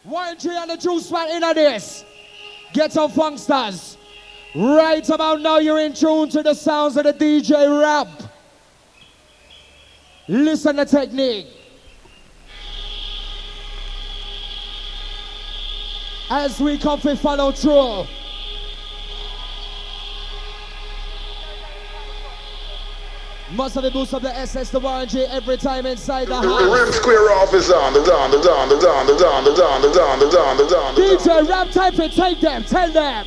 Warren G and the Juice Man in this. Get some funksters. Right about now, you're in tune to the sounds of the DJ Rap. Listen to technique. As we come to follow through. Must have a boost of the SS, the Warren G every time inside the house. The rim square off is on, DJ Rap type it, take them, tell them.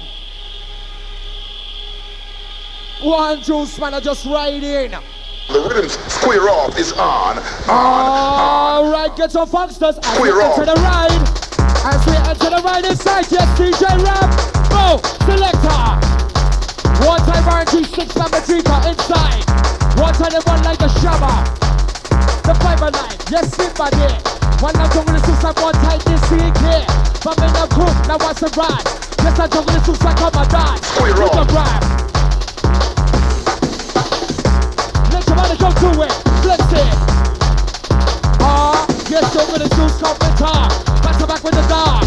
One Juice Man just right in. The rhythm square off is on. Alright, get some funksters as we enter the ride. As we enter the ride inside, yes, DJ Rap. Go, selector. One time RG 6 number Drika inside. One time they run like a shabba. The 509, yes, sit by there. One now jungle the suicide, one time this CK. But in a group, now what's the ride? Yes, I jungle the suicide, come and die. Square off. Let your money go to it, flex it. Yes, over the juice, come and talk. Back to back with the dog.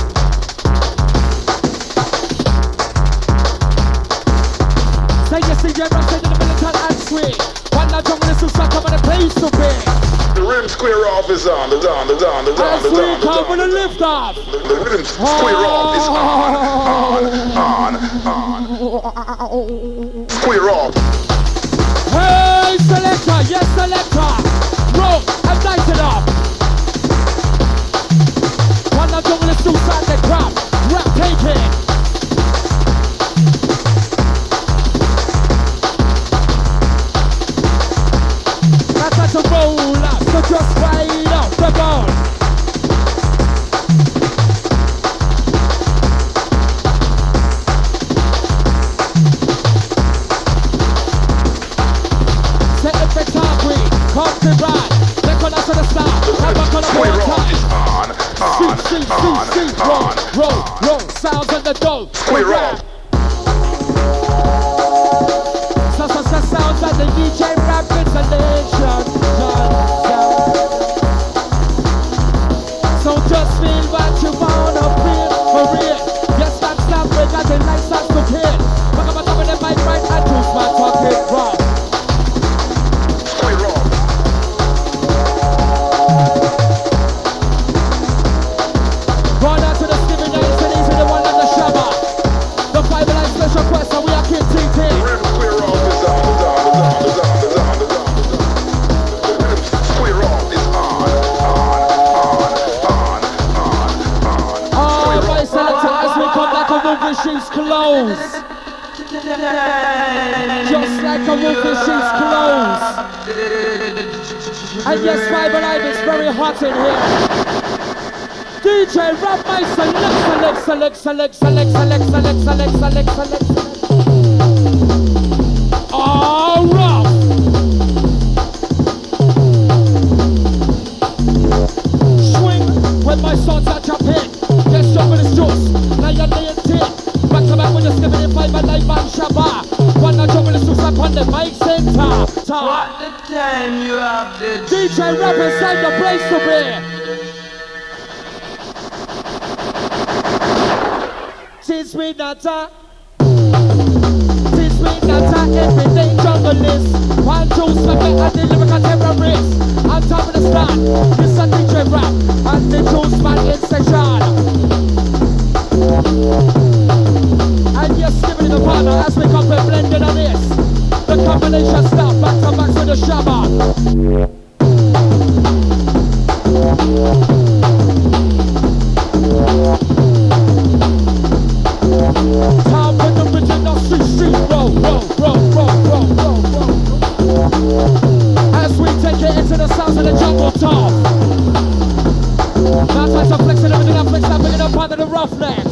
Say yes, see your rap, say to the militant and sweet. One now jungle the suicide, come and the place to be. The rim square off is on, As we come with a lift off. The rhythm square off is on. Square off. Hey, selector, yes, selector. Roll and light it up. One now jungle the suicide, the crap. Rap, take it. That's a roll up, so just ride off the ball. Say every time we come to ride, they're gonna to the start. Have a color more time. Roll, sounds on the dope. Square off. Sounds like the DJ Rap installation. So just feel what you wanna feel for real. Yes, that's not break as the lights start to hit. Fuck up on top of the mic right and Juice Man talk it wrong. Square off. Going out to the Skibby Nights and easy the one on the Shabba. The 5 line special quest and we are Kid TT. The rim square off is on. She's closed. Just like a wolf in sheep's clothes. And yes, Five Alive is very hot in here. DJ Rap my select. All rough. Swing when my sons are chopping. Yes, jump is juice. Now you're laying tin. Back to back when you're skipping in 5 Alive and Shabba. One now jump is juice up on the mic center. What the time you have the DJ Rap inside the place to be. Since we not everyday junglist. One Juice Man and the lyrical terrorist. On top of the stand, this is DJ Rap and the Juice Man in section. And you're skipping the partner as we come and blended on this. The combination stuff back to back with the Shabba. Time for the original street roll. As we take it into the sounds of the jungle top. Now time to flex it, everything I flex, I'm picking up under the roughnecks.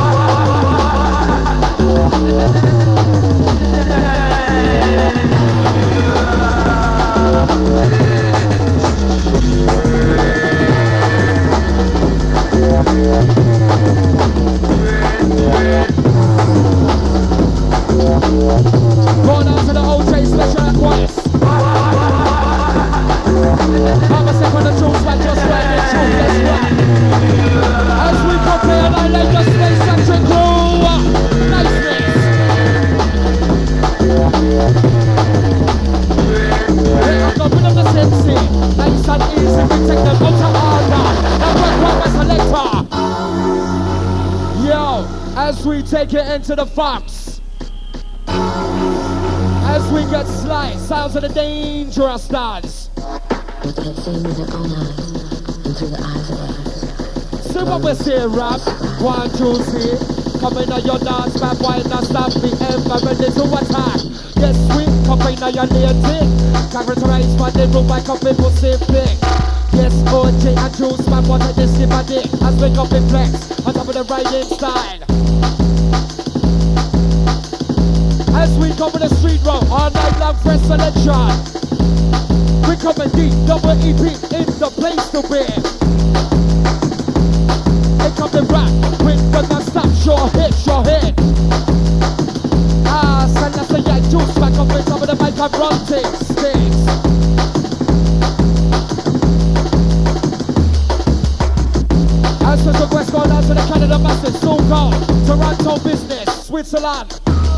Going on to the OJ special request. Mama said when the Juice Man just ran it through, guess what? As we take it into the fox. As we get sliced, sounds of the dangerous dance. With that same with our own eyes, and through the eyes of others. See what we say, rap, 1, 2, 3. Come in on your dance, man, why not stop the ever ready to attack? Yes, sweet, come in on your lady. Characterize my neighbor like a people say big. Yes, OJ and Juice, man, what I just give a dick. As we come in flex, on top of the riding style. As we come in the street road, all night long fresh selection. We come in deep, double EP in the place to be. They come the rap, quick but not stop, sure hit, sure hit. Ah, send us a yeah, Juice back up in top of the mic and run things. As we progress, going down to the Canada masses, so go, Toronto business, Switzerland.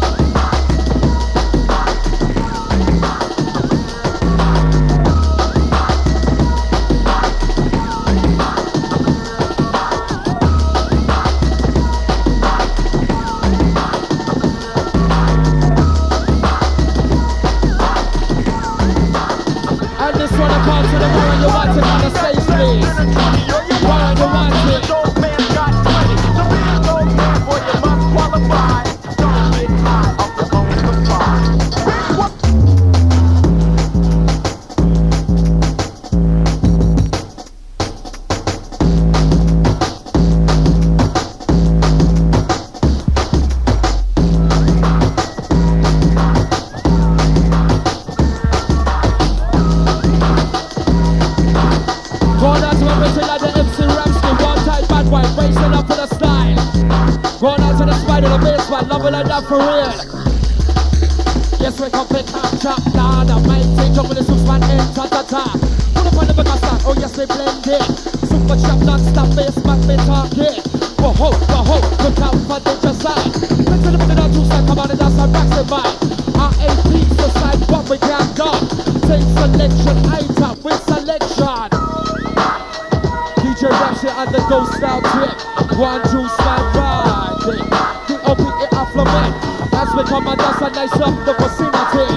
For real. Yes, we come pick up, chop down, the mic take up with the soups man in ta-ta-ta. Pull up on the bigger stand, oh yes, they blend it. Super chop, non-stop, bass, man, they talking. Whoa, look out for the side. Let's see the bit of that juice, come on and dance and racks in mind. RAP, decide what we can do. Take selection, item with selection. DJ Rapture and the Ghost Style Trip. 1, 2, man, riding. The affluent. As we come and dance and nice up the vicinity.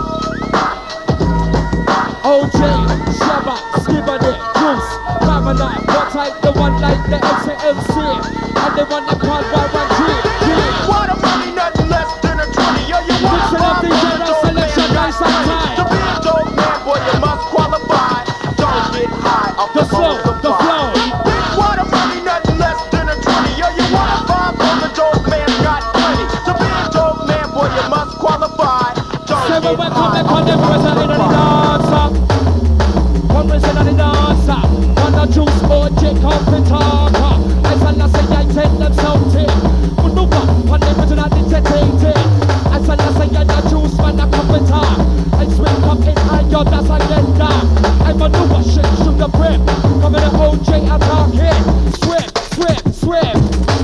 OJ, Shabba, Skibbity, Juice, Mamanite, what type the one like the MC, and the one that called by 1G. What a money, nothing less than a 20. Yo, you want to buy a selection, nice and tight. To be a dope man, boy, you must qualify. Don't get high off the flow, the flow. What a money, nothing less than a 20. Yo, you want to buy a dope man, got plenty. To be a dope man, boy, you must qualify. Don't get high off the flow. Represent the dancer, and the Juice OJ come to talk. I shall not say I take them something. But no one, they put it on the dictating. I shall not say I the Juice man a come to talk. I swing up in iron, that's agenda. I'm a new shit, shoot the brim. Come in the OJ and talking. Swim.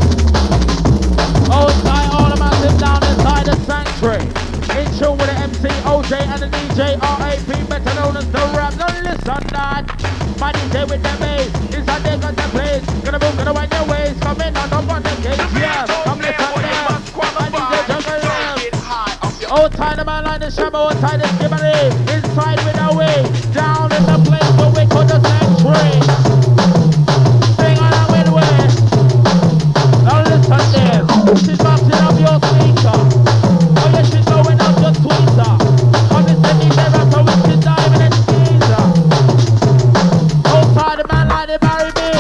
Outside, all the massive down inside the sanctuary. In tune with the MC, OJ and the DJ, RAP, better known as the rap. Now listen that, my DJ with the bass, is a dig on the place. Gonna move, gonna wind your ways, come in on the one that gets, yes. Come listen there, my DJ jungle rap. Old time the man like the Shabba, old time the Skibbity. Inside with the way, down in the place where we call the sanctuary. Sing on and with way. Now listen there, she's boxing up your speaker. Oh yeah, she's going up your Twitter. Come and send me there after we sit diving and skeezer. Outside the man like they marry me.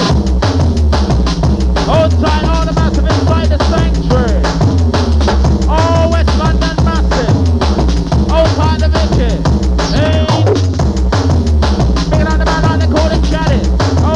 Outside all the massive inside the sanctuary. All West London massive. Outside the Vicky. Hey. Picking on the man like they call it Janet.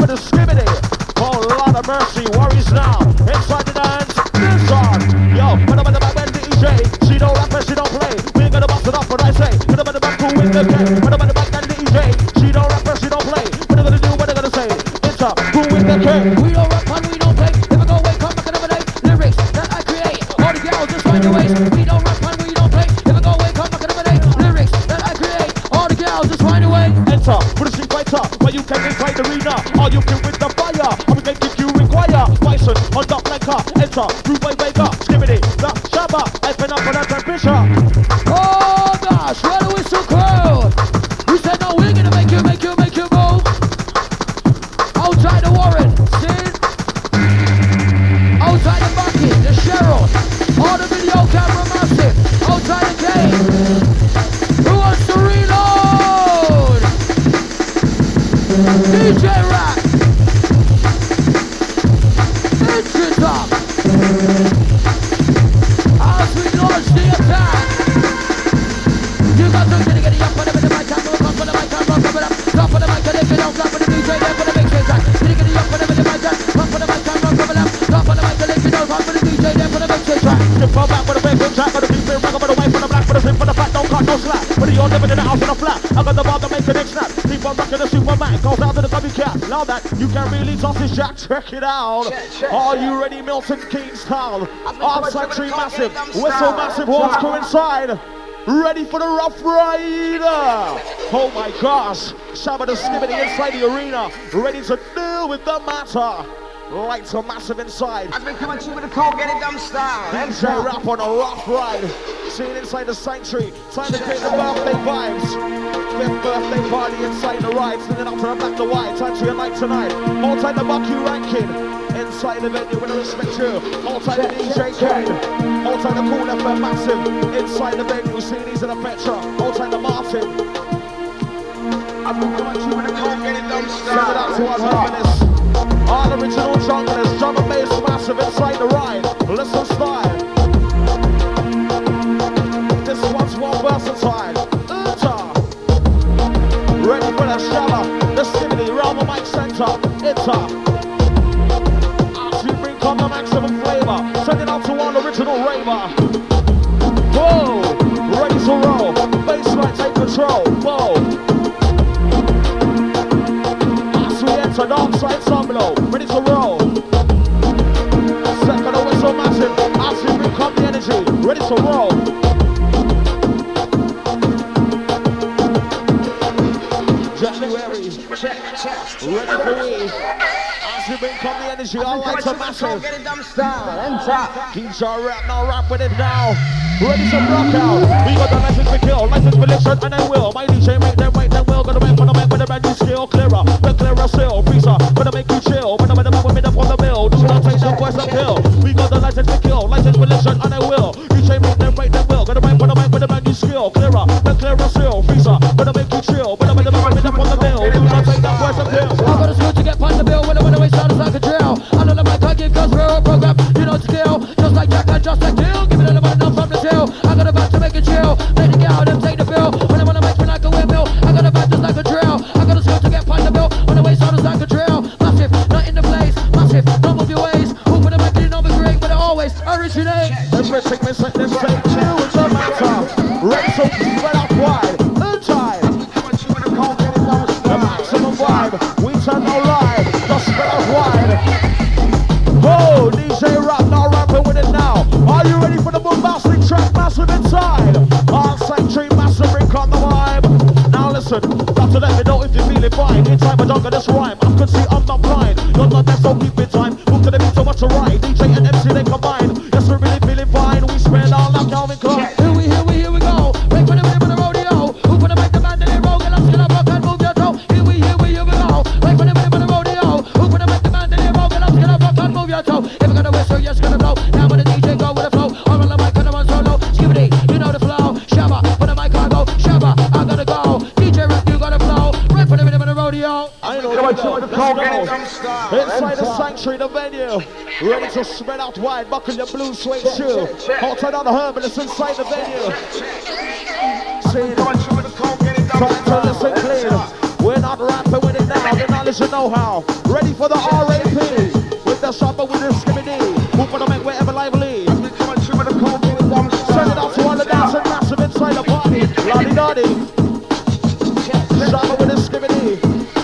Shabba the Skibbity. Oh, Lord of mercy, worries now. Inside the dance, this on. Yo, put up in the back when DJ. She don't rap and she don't play. We ain't gonna bust it up what I say. Put up in the back to win the game. Put up in the back and DJ. She don't rap and she don't play. What they gonna do, what they gonna say? It's up, who win the game? We don't rap and we don't play. Never go away, come back another day. Lyrics that I create. All the girls just find your ways. We don't rap and we don't play. Never go away, come back another day. Lyrics that I create. All the girls just find a way. Enter, with a street fighter. Where you can inside the arena. Or you can with the fire. Or we can kick you require. Bison, on top like car. Enter, Rude Boy Vega. Skibbity, the Shabba. Open up for that temperature. Oh gosh, where do we so cold? We said no, we're gonna make you move. Outside the Warren, see? Outside the bucket, the Cheryl. All the video camera massive. Outside the game. Who wants to reload? DJ Rap. It's up. As we launch the attack. You got to get it up on the mic, come for the mic, come up, drop for the mic, and if you don't clap for the DJ, then for the big shake track. Get it up on the mic, come for the mic, come up, drop for the mic, and if you don't clap for the DJ, then for the big shake track. Skip for back for the big track, for the people, rock for the white, for the black, for the slim, for the fat, don't cut, no slack. For the old living in the house on the flat, I got the bar to make the next snap. Keep on rocking the Superman, goes down to the copycat. Now that you can really toss this jack, check it out. Are you ready, Milton Kingstown? Outside tree massive, whistle massive, horns crew inside. Ready for the Rough Rider! Oh my gosh! Shabba the Skibbity inside the arena, ready to deal with the matter. Lights are massive inside. I've been coming to you with a cold, get it dumb style. DJ Rap on a rough ride. Seen inside the sanctuary. Time to create the birthday vibes. 5th birthday party inside the ride. Sending up to the black to white. Time to unite tonight. All time the Bucky ranking. Inside the venue with a respect you. All time the DJ Kane. All time the Cool FM massive. Inside the venue. Seen these in the Petra. All time the Martin. I've been coming to you with a cold, get it dumb Send it out style. to our harmonists. All original junglers, drum and bass massive inside the ride. Listen style. This one's more versatile. Ready for the Shabba, the Skibbity, realm of Mike Center. As we bring on the maximum flavor. Send it out to one original raver. Whoa, ready to roll. Bassline take control. Whoa. So dark side below, ready to roll. Second of whistle massive, as we bring up the energy, ready to roll. January, ready for we. As we bring up the energy, all lights are massive. Get it dumb style. DJ Rap, now rap with it now. Ready to rock out. We got the license to kill, license for listen, and I will. My DJ make them right, then will. Gonna make for the mic with a brand new skill. Clearer, the clearer still. Freezer, gonna make you chill. When I'm in the back with me, up on the mill. Do not take that voice uphill. We got the license to kill, license for listen, and I will. DJ make them right, then will. Gonna make for the mic with a brand new skill. Clearer, the clearer still. Freezer, gonna make you chill. When I'm in the back with me, up on the mill. Do not take that voice uphill. I got a skill to get on the bill. When I waste out, it's like a drill. I know the mic I give cause we're a program. You know skill, just like Jack and just like Kill. Give it a little bit enough from the chill. I got a back to make it chill. Let it get out and take the bill. When I wanna make me like a windmill, I got a back just like a drill. I got a skill to get on the bill. When I waste out, it's like a drill. Massive, not in the place. Massive, don't move your ways. Who for the mic didn't know me great, but it always originate. Everything we say, this say, chill with the matter. Ready to spread out wide. Inside. The maximum vibe. We turn no live. Just spread out wide. Oh, DJ Rap, now rapping with it now. Are you ready for the bombastic track? Massive inside. All sanctuary, massive, bring on the vibe. Now listen, got to let me know if you feel it fine. Inside my dog, this rhyme. I could see I'm not blind. You're not there, so keep it time. Move to the beat, so much to ride. DJ and MC, they combine. Yes, we're really feeling fine. We spread all like Calvin Klein. Here we go. Break for the rhythm of the rodeo. Who for the mic, the band, and they roll. Get up, skin up, rock and move your toe. Here we go. Break for the rhythm of the rodeo. Who for the mic, the band, and they roll. Get up, skin up, rock and move your toe. If you're gonna whistle, yes, you're gonna blow. Now when the DJ go with the flow. Or on the mic, and I'm on solo. Skibbity, you know the flow. Shabba, for the mic, I go. Shabba, I gotta go. DJ Rap, you gotta flow. Break for the rhythm of the rodeo. I know let's go. Inside the sanctuary, the venue. Ready to spread out wide. Buckle your blue suede shoe. Hold tight on the herbalist inside the venue. See, trying to listen clean. We're not rapping with it now. They're not you should know how. Ready for the R.A.P. With the shopper with the skibbity. Who gonna make wherever lively? As we coming through with the cold beat one Send it out to all the dancing massive inside the party. Lottie dotty. Shopper with the skibbity.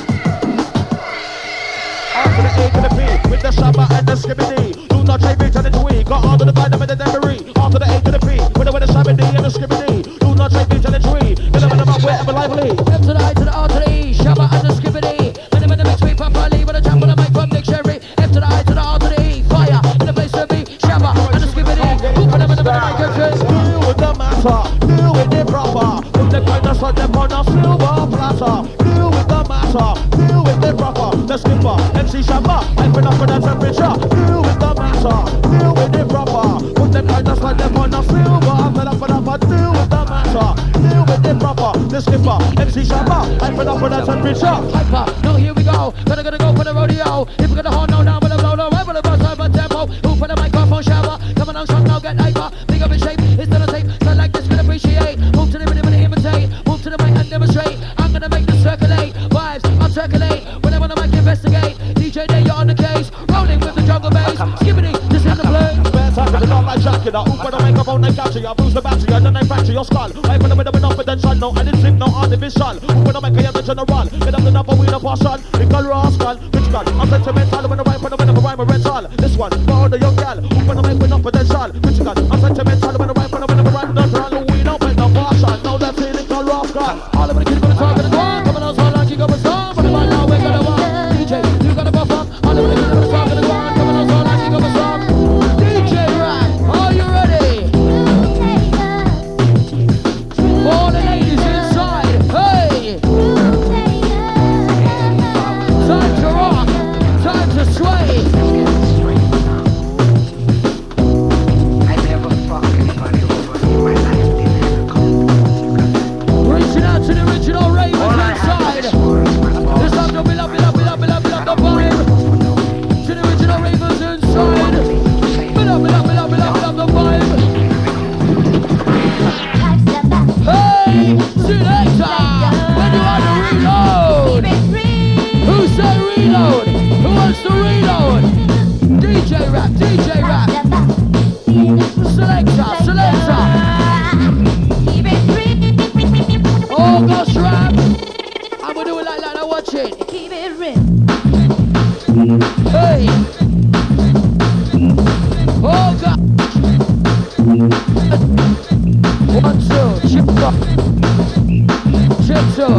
After the A to the P. With the shopper and the skibbity. Do not change me, turn it to E. Got all to the vitamin and the memory. After the A to the P. With the shabby and the skibbity. Do not change me, turn it to E. Get them up wherever lively. F to the I to the R to the E. Shabba and the skibbity. When I'm in the mix, we properly. With a jump on the mic from dictionary. F to the I to the R to the E. Fire in the place to be. Shabba and the skibbity. Who put them in the mic and just deal with the matter. Deal with it proper. Put the kindness on them on a silver platter. Deal with the matter. Deal with it proper. The skipper, MC Shabba, I'm up for the temperature. Deal with the matter. Deal with it proper. Put the kindness on them on a silver platter. Deal with the matter. Deal with it proper. The skipper, MC Shabba, I'm up for the temperature. hyper. No, here we go. Gonna go for the rodeo. If we're gonna hold no down with a blow, no, right with a buzz over tempo. Who put the microphone shower? Coming on strong now, get hyper. Big up in shape, it's still a tape. So like this, can appreciate. Move to the rhythm and imitate. Move to the mic and demonstrate. I'm gonna make this circulate. Vibes, I'll circulate. Whenever the mic investigate. DJ Day, you're on the case. Rolling with the jungle bass. Skibbity, this is the play. Spare time for the dog like Dracula. Who put the microphone like capture? I boost the battery and then I fracture your skull. I put the rhythm with confidential. No, I didn't sleep, no artificial. Who put the mic and the general? Get up the number with a passion. Big girl rascal, bitch gun. I'm sentimental when I rhyme for the winner, rhyme a rental. This one, for the young gal. Who put the mic with no potential? Bitch gun. I'm sentimental when I rhyme for the winner, rhyme natural. We don't make no passion. Now that's it, it's a rascal. All of the kids gonna talk in the door. Coming on so like you go with song. But right now we're gonna walk. DJ, you gotta buff up. All of the kids gonna talk in the door. Coming on so like you go with song. DJ Rack, are you ready? All the ladies inside. Hey! Time to rock. Time to sway. I never fuck anybody over in my life. Reaching out to the original ravens inside. This time to build up the vibe. To the original ravens inside. Build up the vibe. Hey, selector, when you want to reload? Who said reload? Who wants to reload? DJ Rap. Selector. Oh gosh, Rap. I'm gonna do it like that, now watch it. Keep it real. Hey. Oh God. 1, 2, chip two.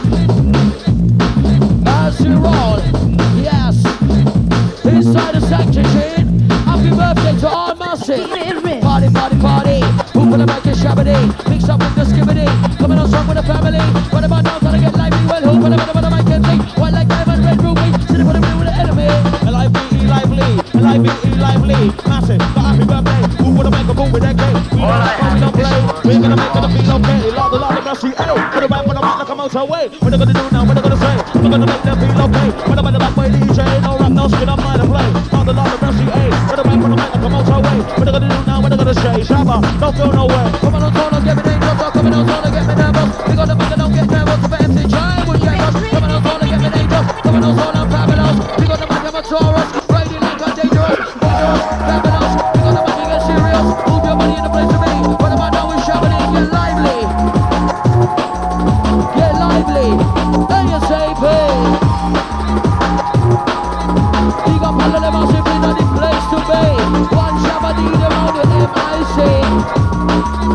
As you roll, yes. Inside the sanctuary, happy birthday to all massive. Party. Who put the mic in shabby? Mix up with the skibbity. Coming on strong with the family. What about now? Gotta get lively. Well, who put the mic in sing? White like diamond, red ruby. Sitting for the middle with the enemy. lively. Massive, but happy birthday. Who put the mic on with that game? We don't play. We're gonna make it feel okay. Lord of mercy, hey. Put the mic on the mic like a motorway. What they gonna do now? What they gonna say? We're gonna make them feel okay. What about the back way DJ? No rap, no skin, I'm not to play. Lord of mercy, hey. Put the mic on the mic like a motorway. What they gonna do now? What they gonna say? Shabba, don't feel no way. Come on, don't get me dangerous. Come on, don't get me nervous. We got the mic and don't get nervous. The MC Giant will get us. Come on, don't get me dangerous. Come on, I'm fabulous. We got the mic, I'm a Taurus. Riding like a dangerous. Fabulous. We got the mic, you get serious. Move your body in the place to be. What am I now with Shabba? Get lively. Get lively. ASAP. We got all of them massive in the place to be. One Shabba D around with MIC.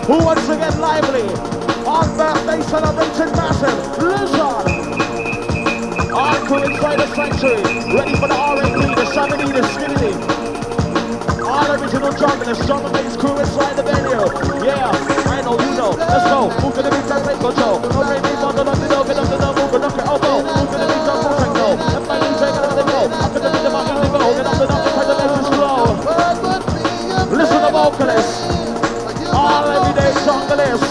Who wants to get lively? On birthday celebrating massive. Listen. Our crew inside the sanctuary. Ready for the R&B, the Shamini, the Skinny. All original junglers, drum and bass crew inside the venue. Yeah, I know, you know. Let's go. Move to the beat and take control. No rain, beat on the knock, get up to the move, knock your elbow. Move to the beat and move, take no. Let my DJ get up to go. After the beat, the market to go. Get up to knock, try to make this flow. Listen to vocalists. All everyday junglers.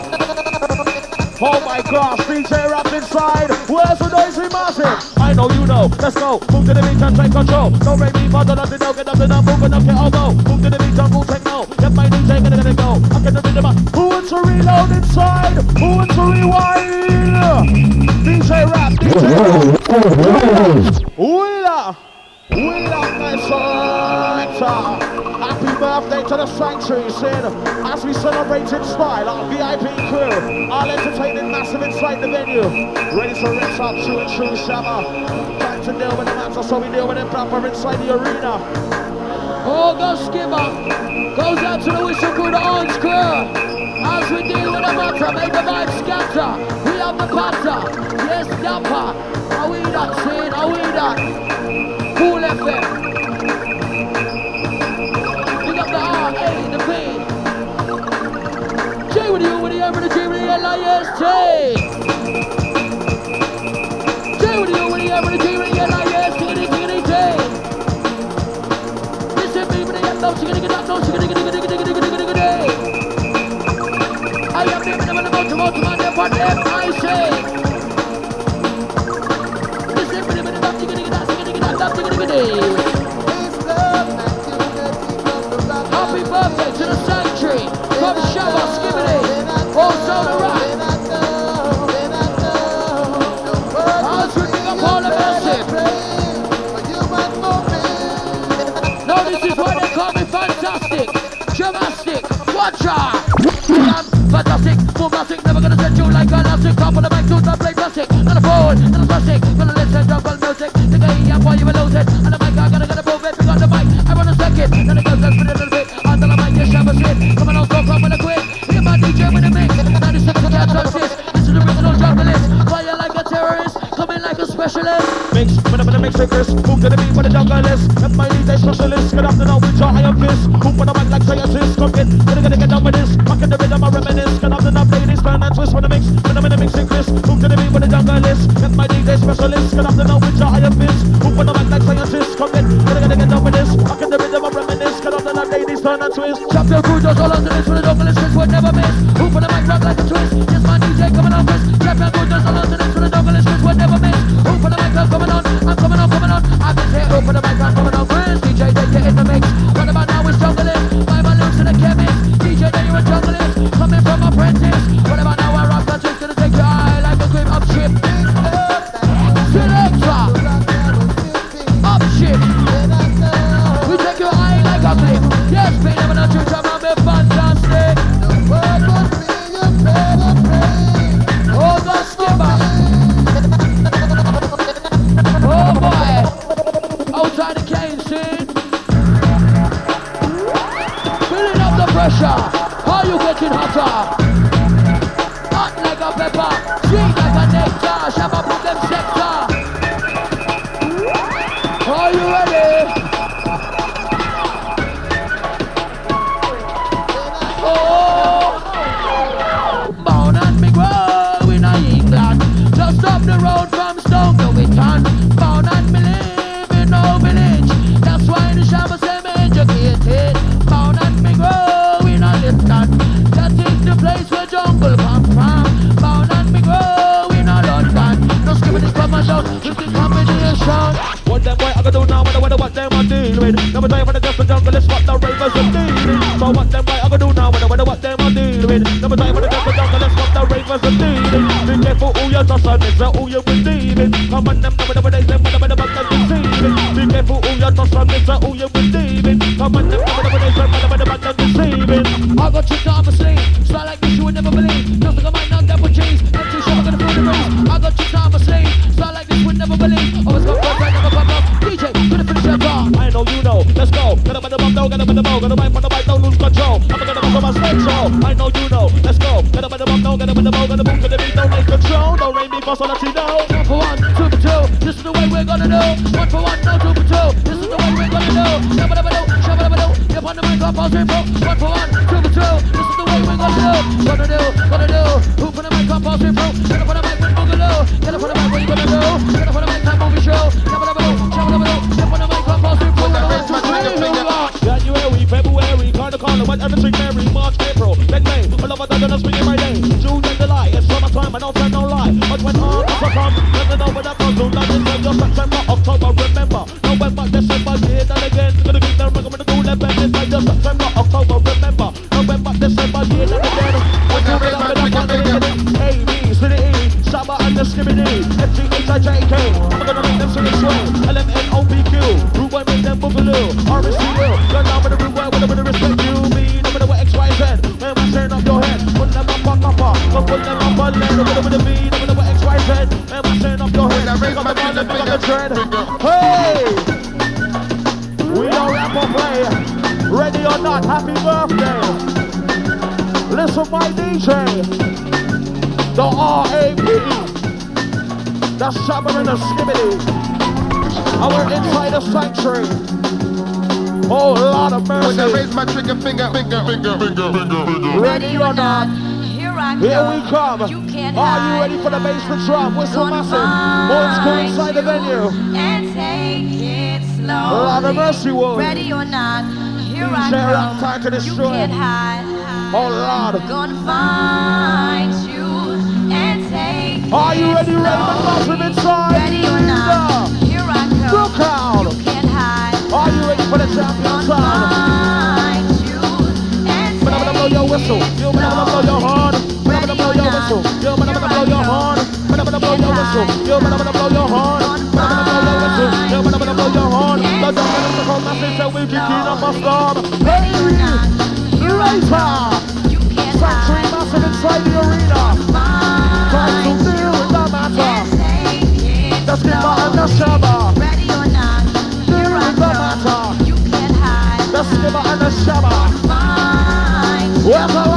Oh my gosh, DJ Rap inside. Where's the noisy massive? I know, you know. Let's go. Move to the beat and take control. No rain, beat on the knock, get up to the move, knock your elbow. Move to the beat and move, take no. Let my DJ get up to go. I'm gonna beat them up. Who wants to reload inside? Who wants to rewind? DJ Rap, DJ Rap. Wheeler, my son. Happy birthday to the sanctuary, sin. As we celebrate in style, our VIP crew, all entertaining massive inside the venue. Ready to rinse up, true and true shammer. Time to deal with the matter, so we deal with it proper inside the arena. Oh, go skipper. Goes out to the whistle crew, the orange crew. As we deal with the matter, make the vibe scatter. We have the patter. Yes, dapper. Are we that, sin? Are we that? Cool FM. The R-A, the P. J with the U, with the M, with the G, with the L-I-S-T. J with the U, with the M, with the G, with the L-I-S-T, T. Listen, me with the M, no, I am living in the motor, man, they're part F-I-C. Listen, me with the M, happy birthday to the sanctuary from Shabba Skibbity, also the right. As we pick up all the massive. No, this is why they call me fantastic, dramatic, watch out. I'm fantastic, bombastic, never gonna set you like elastic. Top of the mic, don't play plastic, not a phone, not a plastic. Gonna listen, jungle music, the game, yeah, boy, you will lose it. And the mic, I gotta prove it, we got the mic, I run a second, then it goes, let's put it a little bit. Under the mic, you shove a shit. Come on, come with a quick. Hear my DJ with a mix. 97 can't touch this. This is the original junglist. Fire like a terrorist. Come in like a specialist. Mix, when I'm in the mix like this. Move to the beat with the junglist. Let my DJ specialist. Get up to know with your iron fist. Move on the mic like scientists. Come in, gonna get down with this. Back in the rhythm, I reminisce. Get up to know ladies, turn and twist with the mix. When I'm in the mix like this. Move to the beat with the junglist. Let my DJ specialist. Get up to know with your iron fist. Move on the mic like scientists. Come in, gonna get down with this. Back in the rhythm, I reminisce. Get up to know ladies, turn and twist. Champion crew does all under this for the junglist. This would never miss. Who for the mic rock like a twist. Yes, my DJ coming on this. Champion crew does all under this for the junglist. This would never miss. Who for the mic I'm coming on. I'm coming on, coming on. I've been here. Who for the mic I'm coming on. Chris, DJ, they get in the mix. What about now is junglist. Buy my looks to the chemist. DJ, then you're a junglist. Coming from apprentice. What about now I rock that twist. Gonna take your eye like a grip up ship. Selector. Up ship. We take your eye like a clip. Yes, pain never not true. Come on, be fantastic. Oh, the skipper. Oh boy. Outside the cane scene. Filling up the pressure. How you getting hotter? Hot like a pepper. Sweet like a nectar. Shabba put them sector. Are you ready? Oh, born and me grow in England, just up the road from Stone to Witton. Born and me live in no village, that's why the Shabba say me educated. Born and me grow in Liston, that is the place where jungle come from. Born and me grow in London, no skipping from my down with the combination. What them boy I gonna do now? What them I deal with? Never die for the just the jungle, it's what the ravers are dealing. So what them boy I gonna do now? What them I deal with? Never die for the just the jungle, it's what the ravers are dealing. Be careful who you're trusting, it's who you're believing. Come on them, never they say, whatever the back is deceiving. Be careful who you're trusting, it's who you're believing. Come on them, never they say, whatever the back is deceiving. I got you down my sleeve, style like this you would never believe. Just like a mind on double cheese, empty shop, I'm gonna feel the breeze. I got you down my sleeve, style like this would never believe. Always got first, I never come up. DJ, gonna finish your bar. I know you know, let's go. Gonna put the bomb down, gonna put the bow, gonna bite for the bite, don't lose control. I'm gonna go for my stage show. I know you know. Let's go. Get up in the bump, no, get up in the bow, get the boom, get the beat, don't take control. Don't rain me for so that you know. 1 for 1, 2 for 2. This is the way we're gonna do. 1 for 1, no 2 for 2. This is the way we're gonna do. Shabba-dabba-do, shabba-dabba-do. Yep, on the mic, up, I'll say 1 for 1, 2 for 2. This is the way we're gonna do. Gonna do. Who put the mic up, I'll say get up on the mic with Boogaloo. Get up on the mic, what you gonna do? Get up on the mic, time movie show. Shabba-dabba-do, shabba-dabba-do. Yep, on the mic, up, I'll say January, February, Carnival, what everything Mary, March, April, then May, all of a sudden I'm speaking my name. June and July, it's summertime, I don't tell no lie. But when August will come, never know when that comes. Do not just your September, October, remember. November, December, year and again. Gonna keep them, I'm gonna do that, but it's like just September, October, remember. November, December, year and again. A, B, C, D, E, Shabba and the Skibbity, F-G-H-I-J-K. I'm gonna make them sing it slow. L-M-N-O-P-Q, Root boy make them boogaloo. R-S-C-U, you're down with the root boy, with a bit of respect you. Me, no matter what X-Y-Z, man, I'm turning up your head. Put them up, but put them up on land. No matter B, no matter what X-Y-Z, man, I'm turning up your head. Pick up the ball and pick up the trend. Hey! We don't rap or play. Ready or not, happy birthday. Listen, my DJ. The R.A.P. That's Shabba and the Skibbity. And we're inside the sanctuary. Oh, Lord of mercy. When I raise my trigger finger. Ready or not, here we come. Are you ready for the bass to drop? Whistle massive. Boys go inside the venue. And take it slow. Lord of mercy, woman. Ready or not, here I come. Time to You destroy. can't hide. Oh, Lord. Gonna find you and take Are you ready? it Ready slow. for massive inside? Ready or not, here I come. Look out. You can't hide. Are you ready for the champion sound? Find you and When I'm gonna blow your whistle, you when I'm gonna blow your horn. When I'm gonna blow your whistle, you when I'm gonna blow your horn. When I'm gonna blow your whistle, you when I'm gonna blow your horn. When I'm gonna blow your whistle, you when I'm gonna blow your horn. The dominant the whole message that we'll be keen up a storm. Hey, later. Sanctuary massive inside the arena. Time to deal with the matter. The Skipper and the Shabba. Ready or not, Deal with the matter. you can't hide. The Skipper and the Shabba. Find Welcome.